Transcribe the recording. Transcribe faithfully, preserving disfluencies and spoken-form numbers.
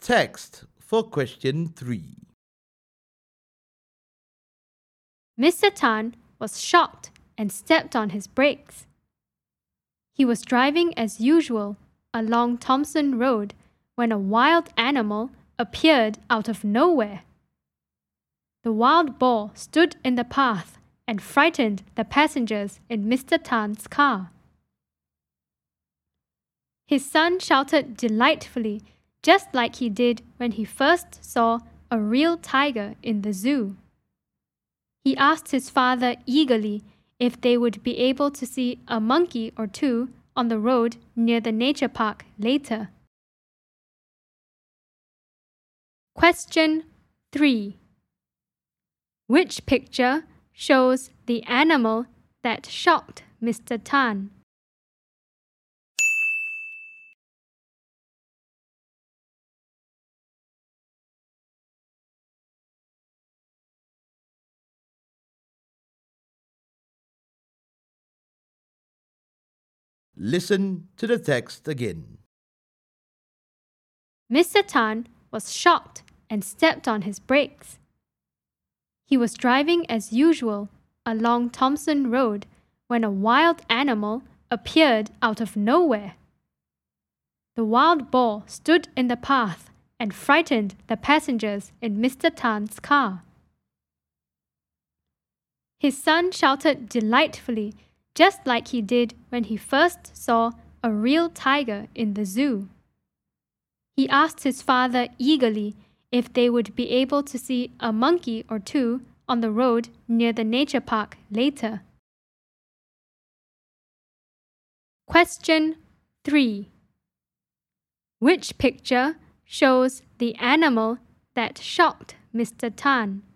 Text for question three. Mister Tan was shocked and stepped on his brakes. He was driving as usual along Thompson Road when a wild animal appeared out of nowhere. The wild boar stood in the path and frightened the passengers in Mister Tan's car. His son shouted delightfully, just like he did when he first saw a real tiger in the zoo. He asked his father eagerly if they would be able to see a monkey or two on the road near the nature park later. Question three. Which picture shows the animal that shocked Mister Tan? Listen to the text again. Mister Tan was shocked and stepped on his brakes. He was driving as usual along Thompson Road when a wild animal appeared out of nowhere. The wild boar stood in the path and frightened the passengers in Mister Tan's car. His son shouted delightfully, just like he did when he first saw a real tiger in the zoo. He asked his father eagerly if they would be able to see a monkey or two on the road near the nature park later. Question three. Which picture shows the animal that shocked Mister Tan?